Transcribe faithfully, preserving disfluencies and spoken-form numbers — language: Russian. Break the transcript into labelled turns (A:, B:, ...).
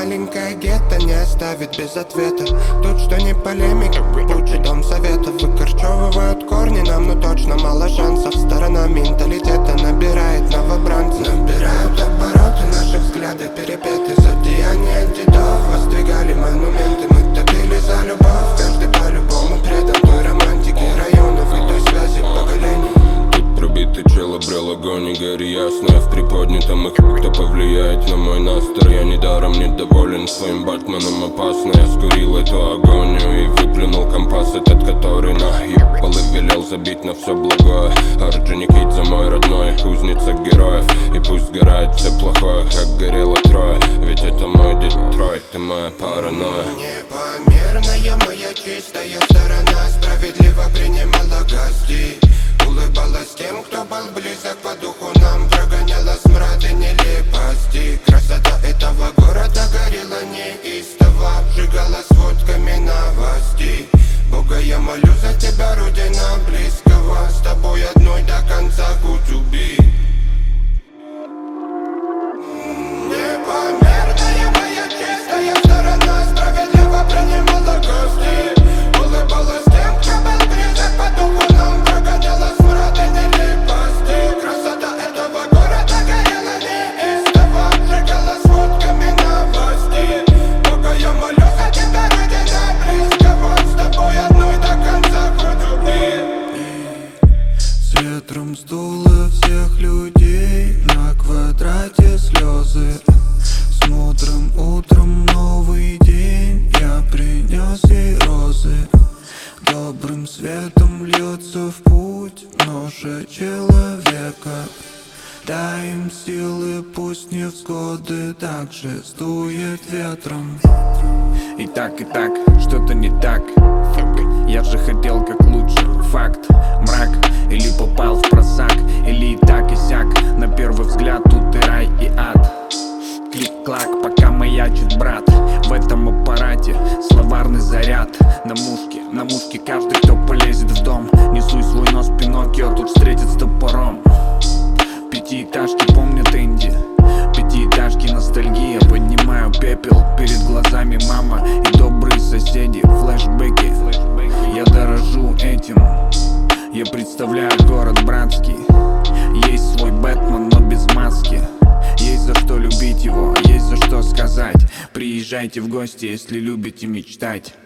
A: маленькое гетто не оставит без ответа. Тут что не полемика, будь дом советов. Выкорчевывают корни нам, но точно мало шансов. Сторона менталитета набирает новобранцев. Набирают обороты, наши взгляды перепеты. За деяния дедов воздвигали монументы. Мы топили за любовь, каждый по-любому предан той романтике районов и той связи поколений.
B: Пробитый чел обрел огонь и гори ясно. Я в приподнятом, и кто повлияет на мой настрой. Я недаром недоволен своим Батманом, опасно. Я скурил эту агонию и выплюнул компас этот, который наебал и велел забить на все благое. Орджоникид за мой родной, кузница героев. И пусть сгорает все плохое, как горело трое. Ведь это мой Детройт, ты моя паранойя.
A: Непомерная моя чистая сторона справедливо принимала гостей. Улыбалась тем, кто был близок по духу нам. Прогоняла смрад и нелепости. Красота этого города горела неистово. Обжигала сводками новостей. Бога, я молю за тебя, родина близкого. С тобой одной до конца кутюби. Непомерная моя чистая сторона справедливо принимала гостей. Улыбалась тем, кто был близок по духу нам. Прогоняла смрад и нелепости. Красота этого города горела неистово. Обжигала сводками новостей. Бога, я молю за тебя, родина близкого. С тобой одной до конца хоть убей.
C: С ветром сдуло всех людей. На квадрате слезы. С мудрым утром новый день. Я принес ей розы. Добрым светом льется в путь ноша человека. Дай им силы, пусть невзгоды так же сдует ветром.
D: И так, и так, что-то не так. Я же хотел как лучше, факт. Мрак, или попал в просак, или и так и сяк. На первый взгляд тут и рай, и ад. Клик-клак, пока маячит брат. В этом аппарате словарный заряд. На мушке, на мушке каждый, кто полезет в дом. Несуй свой нос, Пиноккио тут встретит с топором. Пятиэтажки помнят Энди. Пятиэтажки ностальгия. Поднимаю пепел, перед глазами мама и добрые соседи. Флэшбэки, я дорожу этим. Я представляю город братский. Есть свой Бэтмен, но без маски. Есть за что любить его, есть за что сказать. Приезжайте в гости, если любите мечтать.